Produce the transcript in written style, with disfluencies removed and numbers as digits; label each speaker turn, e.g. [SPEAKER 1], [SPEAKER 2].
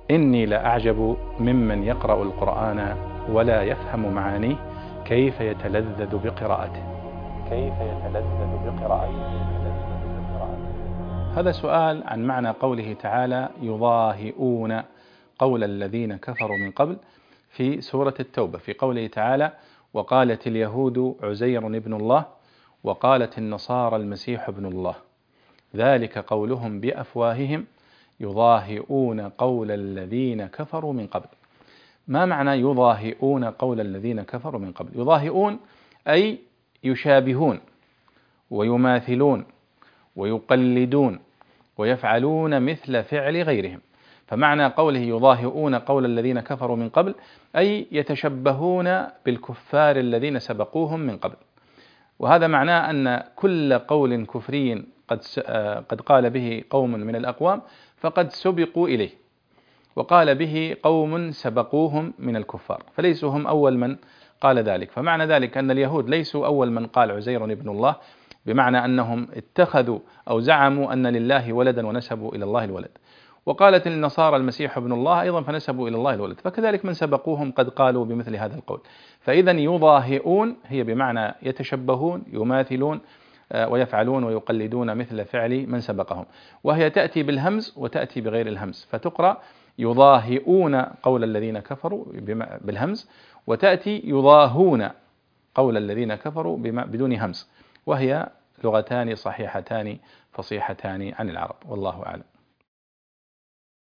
[SPEAKER 1] إني لأعجب ممن يقرأ القرآن ولا يفهم معانيه كيف يتلذذ بقراءته. هذا سؤال عن معنى قوله تعالى يضاهئون قول الذين كفروا من قبل في سورة التوبة، في قوله تعالى وقالت اليهود عزير ابن الله وقالت النصارى المسيح ابن الله ذلك قولهم بأفواههم يضاهئون قول الذين كفروا من قبل. ما معنى يضاهئون قول الذين كفروا من قبل؟ يضاهئون أي يشابهون ويماثلون ويقلدون ويفعلون مثل فعل غيرهم. فمعنى قوله يضاهئون قول الذين كفروا من قبل أي يتشبهون بالكفار الذين سبقوهم من قبل. وهذا معناه أن كل قول كفري قد قال به قوم من الأقوام فقد سبقوا إليه، وقال به قوم سبقوهم من الكفار، فليسوا هم أول من قال ذلك. فمعنى ذلك أن اليهود ليسوا أول من قال عزير ابن الله، بمعنى أنهم اتخذوا أو زعموا أن لله ولدا ونسبوا إلى الله الولد. وقالت النصارى المسيح ابن الله أيضا فنسبوا إلى الله الولد، فكذلك من سبقوهم قد قالوا بمثل هذا القول. فإذا يضاهئون هي بمعنى يتشبهون يماثلون ويفعلون ويقلدون مثل فعل من سبقهم، وهي تأتي بالهمز وتأتي بغير الهمز، فتقرأ يضاهئون قول الذين كفروا بالهمز، وتأتي يضاهون قول الذين كفروا بدون همز، وهي لغتان صحيحتان فصيحتان عن العرب، والله أعلم.